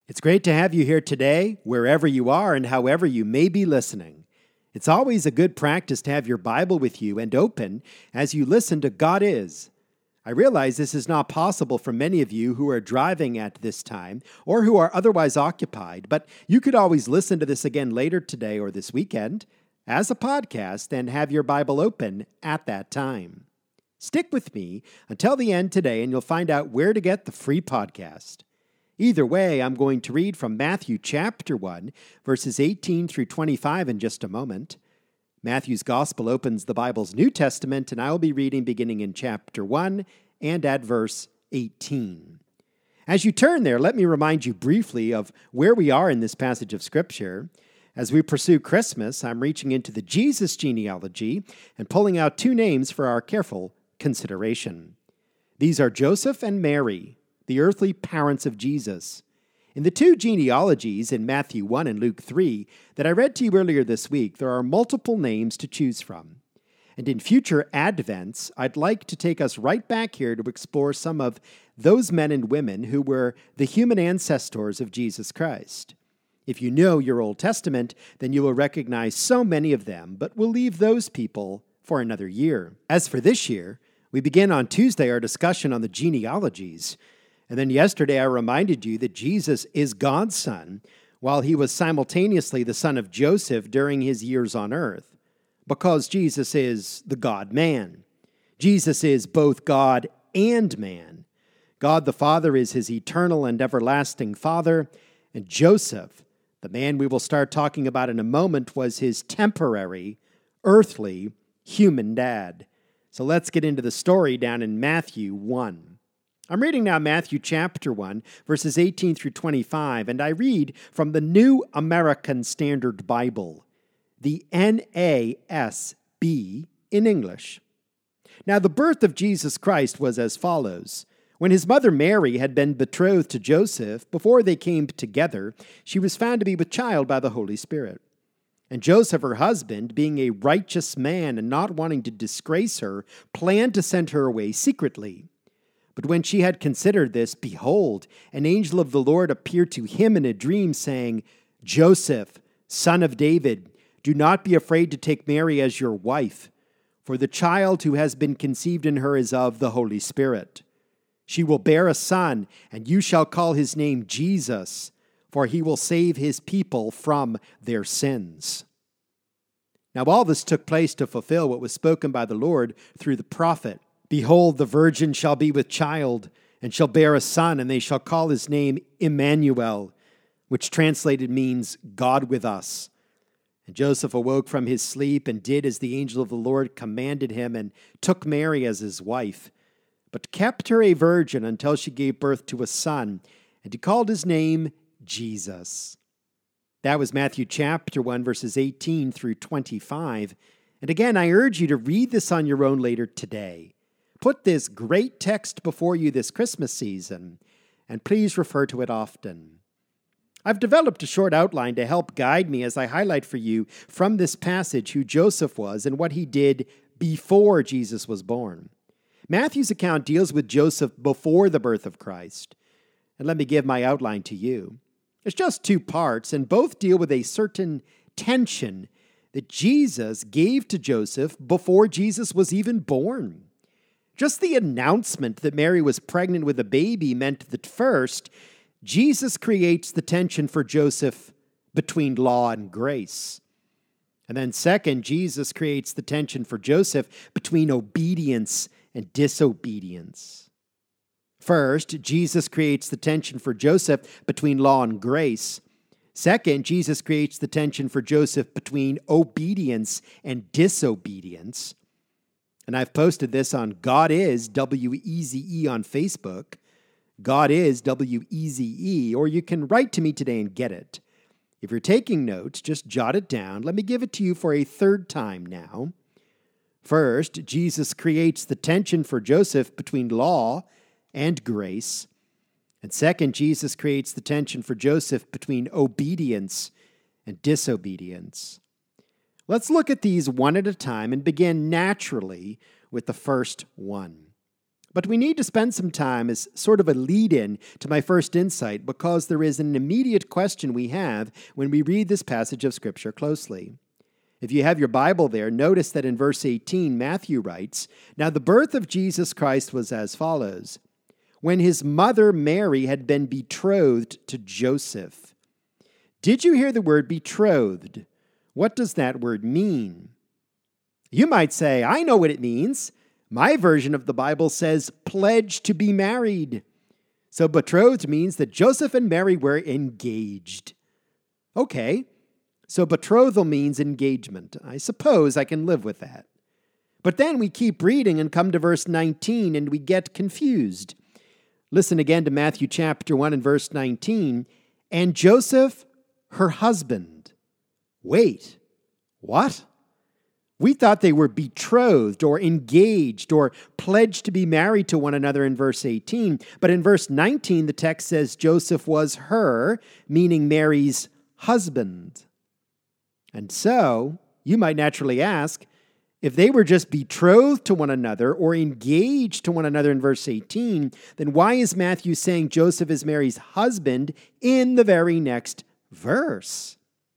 It's great to have you here today, wherever you are and however you may be listening. It's always a good practice to have your Bible with you and open as you listen to God Is. I realize this is not possible for many of you who are driving at this time or who are otherwise occupied, but you could always listen to this again later today or this weekend as a podcast and have your Bible open at that time. Stick with me until the end today and you'll find out where to get the free podcast. Either way, I'm going to read from Matthew chapter 1, verses 18 through 25 in just a moment. Matthew's Gospel opens the Bible's New Testament, and I will be reading beginning in chapter 1 and at verse 18. As you turn there, let me remind you briefly of where we are in this passage of Scripture. As we pursue Christmas, I'm reaching into the Jesus genealogy and pulling out two names for our careful consideration. These are Joseph and Mary, the earthly parents of Jesus. In the two genealogies in Matthew 1 and Luke 3 that I read to you earlier this week, there are multiple names to choose from. And in future Advents, I'd like to take us right back here to explore some of those men and women who were the human ancestors of Jesus Christ. If you know your Old Testament, then you will recognize so many of them, but we'll leave those people for another year. As for this year, we begin on Tuesday our discussion on the genealogies. And then yesterday I reminded you that Jesus is God's son, while he was simultaneously the son of Joseph during his years on earth, because Jesus is the God-man. Jesus is both God and man. God the Father is his eternal and everlasting Father, and Joseph, the man we will start talking about in a moment, was his temporary, earthly, human dad. So let's get into the story down in Matthew 1. I'm reading now Matthew chapter 1, verses 18 through 25, and I read from the New American Standard Bible, the NASB in English. Now the birth of Jesus Christ was as follows. When his mother Mary had been betrothed to Joseph, before they came together, she was found to be with child by the Holy Spirit. And Joseph, her husband, being a righteous man and not wanting to disgrace her, planned to send her away secretly. But when she had considered this, behold, an angel of the Lord appeared to him in a dream, saying, Joseph, son of David, do not be afraid to take Mary as your wife, for the child who has been conceived in her is of the Holy Spirit. She will bear a son, and you shall call his name Jesus, for he will save his people from their sins. Now all this took place to fulfill what was spoken by the Lord through the prophet. Behold, the virgin shall be with child, and shall bear a son, and they shall call his name Emmanuel, which translated means God with us. And Joseph awoke from his sleep, and did as the angel of the Lord commanded him, and took Mary as his wife, but kept her a virgin until she gave birth to a son, and he called his name Jesus. That was Matthew chapter 1, verses 18 through 25. And again, I urge you to read this on your own later today. Put this great text before you this Christmas season, and please refer to it often. I've developed a short outline to help guide me as I highlight for you from this passage who Joseph was and what he did before Jesus was born. Matthew's account deals with Joseph before the birth of Christ. And let me give my outline to you. It's just two parts, and both deal with a certain tension that Jesus gave to Joseph before Jesus was even born. Just the announcement that Mary was pregnant with a baby meant that first, Jesus creates the tension for Joseph between law and grace. And then second, Jesus creates the tension for Joseph between obedience and disobedience. First, Jesus creates the tension for Joseph between law and grace. Second, Jesus creates the tension for Joseph between obedience and disobedience. And I've posted this on God Is, W-E-Z-E on Facebook. God Is, W-E-Z-E, or you can write to me today and get it. If you're taking notes, just jot it down. Let me give it to you for a third time now. First, Jesus creates the tension for Joseph between law and grace. And second, Jesus creates the tension for Joseph between obedience and disobedience. Let's look at these one at a time and begin naturally with the first one. But we need to spend some time as sort of a lead-in to my first insight because there is an immediate question we have when we read this passage of Scripture closely. If you have your Bible there, notice that in verse 18, Matthew writes, "Now the birth of Jesus Christ was as follows. When his mother Mary had been betrothed to Joseph." Did you hear the word betrothed? What does that word mean? You might say, I know what it means. My version of the Bible says pledged to be married. So betrothed means that Joseph and Mary were engaged. Okay, so betrothal means engagement. I suppose I can live with that. But then we keep reading and come to verse 19 and we get confused. Listen again to Matthew chapter 1 and verse 19. "And Joseph, her husband." Wait, what? We thought they were betrothed or engaged or pledged to be married to one another in verse 18. But in verse 19, the text says Joseph was her, meaning Mary's husband. And so, you might naturally ask, if they were just betrothed to one another or engaged to one another in verse 18, then why is Matthew saying Joseph is Mary's husband in the very next verse?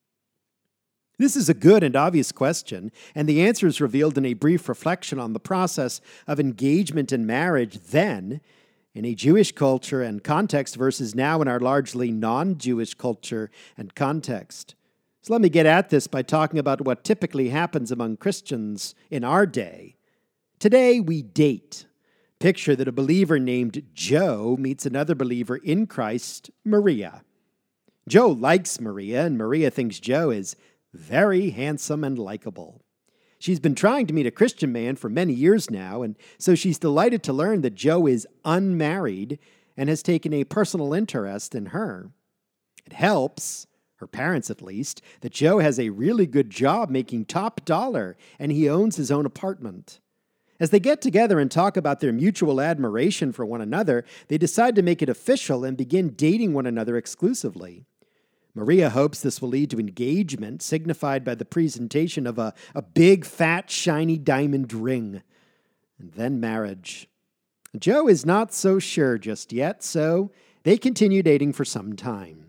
This is a good and obvious question, and the answer is revealed in a brief reflection on the process of engagement and marriage then, in a Jewish culture and context versus now in our largely non-Jewish culture and context. So let me get at this by talking about what typically happens among Christians in our day. Today we date. Picture that a believer named Joe meets another believer in Christ, Maria. Joe likes Maria, and Maria thinks Joe is very handsome and likable. She's been trying to meet a Christian man for many years now, and so she's delighted to learn that Joe is unmarried and has taken a personal interest in her. It helps, her parents at least, that Joe has a really good job making top dollar and he owns his own apartment. As they get together and talk about their mutual admiration for one another, they decide to make it official and begin dating one another exclusively. Maria hopes this will lead to engagement, signified by the presentation of a big, fat, shiny diamond ring, and then marriage. Joe is not so sure just yet, so they continue dating for some time.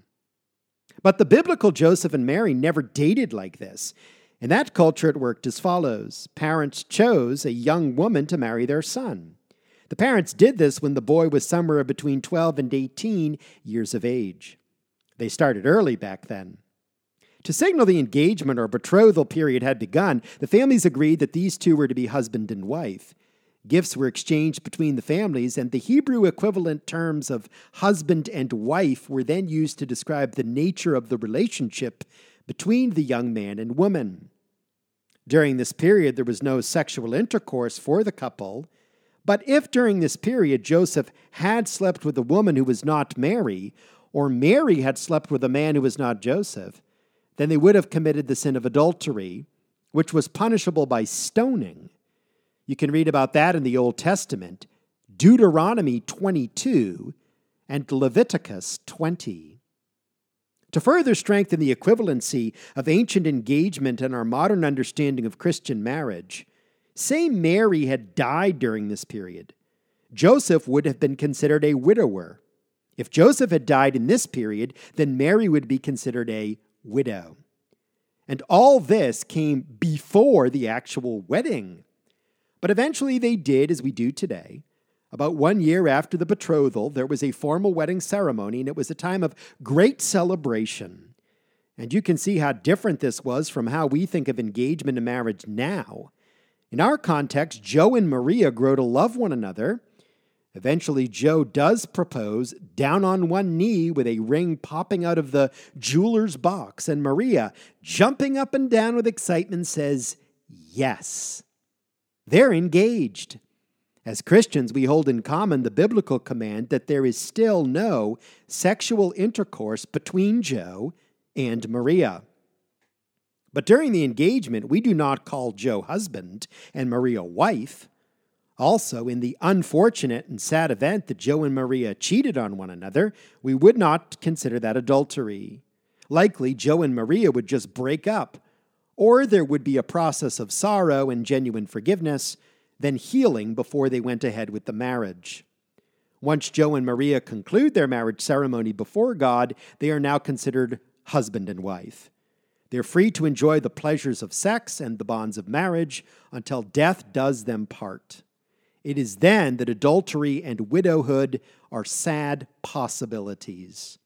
But the biblical Joseph and Mary never dated like this. In that culture, it worked as follows. Parents chose a young woman to marry their son. The parents did this when the boy was somewhere between 12 and 18 years of age. They started early back then. To signal the engagement or betrothal period had begun, the families agreed that these two were to be husband and wife. Gifts were exchanged between the families, and the Hebrew equivalent terms of husband and wife were then used to describe the nature of the relationship between the young man and woman. During this period, there was no sexual intercourse for the couple, but if during this period Joseph had slept with a woman who was not Mary, or Mary had slept with a man who was not Joseph, then they would have committed the sin of adultery, which was punishable by stoning. You can read about that in the Old Testament, Deuteronomy 22 and Leviticus 20. To further strengthen the equivalency of ancient engagement and our modern understanding of Christian marriage, say Mary had died during this period. Joseph would have been considered a widower. If Joseph had died in this period, then Mary would be considered a widow. And all this came before the actual wedding. But eventually they did as we do today. About 1 year after the betrothal, there was a formal wedding ceremony, and it was a time of great celebration. And you can see how different this was from how we think of engagement and marriage now. In our context, Joe and Maria grow to love one another. Eventually, Joe does propose down on one knee with a ring popping out of the jeweler's box, and Maria, jumping up and down with excitement, says, yes. They're engaged. As Christians, we hold in common the biblical command that there is still no sexual intercourse between Joe and Maria. But during the engagement, we do not call Joe husband and Maria wife. Also, in the unfortunate and sad event that Joe and Maria cheated on one another, we would not consider that adultery. Likely, Joe and Maria would just break up, or there would be a process of sorrow and genuine forgiveness, then healing before they went ahead with the marriage. Once Joe and Maria conclude their marriage ceremony before God, they are now considered husband and wife. They're free to enjoy the pleasures of sex and the bonds of marriage until death does them part. It is then that adultery and widowhood are sad possibilities.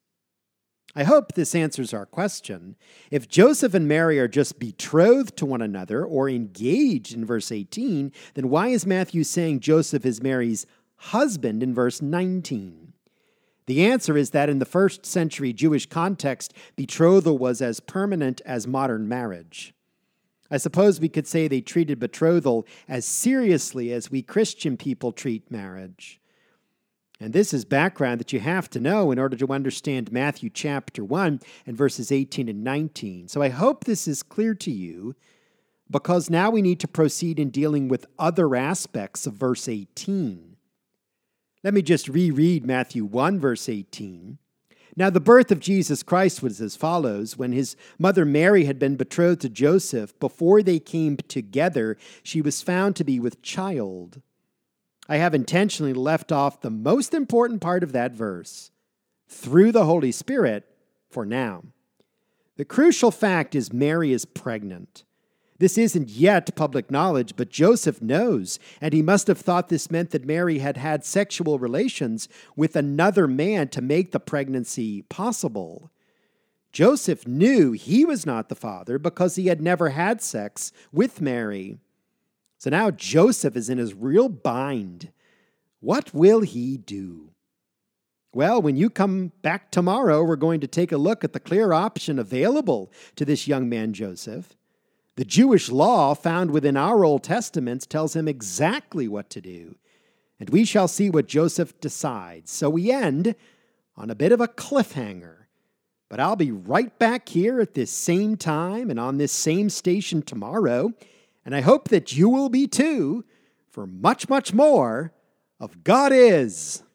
I hope this answers our question. If Joseph and Mary are just betrothed to one another or engaged in verse 18, then why is Matthew saying Joseph is Mary's husband in verse 19? The answer is that in the first century Jewish context, betrothal was as permanent as modern marriage. I suppose we could say they treated betrothal as seriously as we Christian people treat marriage. And this is background that you have to know in order to understand Matthew chapter 1 and verses 18 and 19. So I hope this is clear to you, because now we need to proceed in dealing with other aspects of verse 18. Let me just reread Matthew 1, verse 18. Now the birth of Jesus Christ was as follows. When his mother Mary had been betrothed to Joseph, before they came together, she was found to be with child. I have intentionally left off the most important part of that verse, through the Holy Spirit, for now. The crucial fact is Mary is pregnant. This isn't yet public knowledge, but Joseph knows, and he must have thought this meant that Mary had had sexual relations with another man to make the pregnancy possible. Joseph knew he was not the father because he had never had sex with Mary. So now Joseph is in his real bind. What will he do? Well, when you come back tomorrow, we're going to take a look at the clear option available to this young man, Joseph. The Jewish law found within our Old Testaments tells him exactly what to do, and we shall see what Joseph decides. So we end on a bit of a cliffhanger, but I'll be right back here at this same time and on this same station tomorrow, and I hope that you will be too, for much, much more of God Is.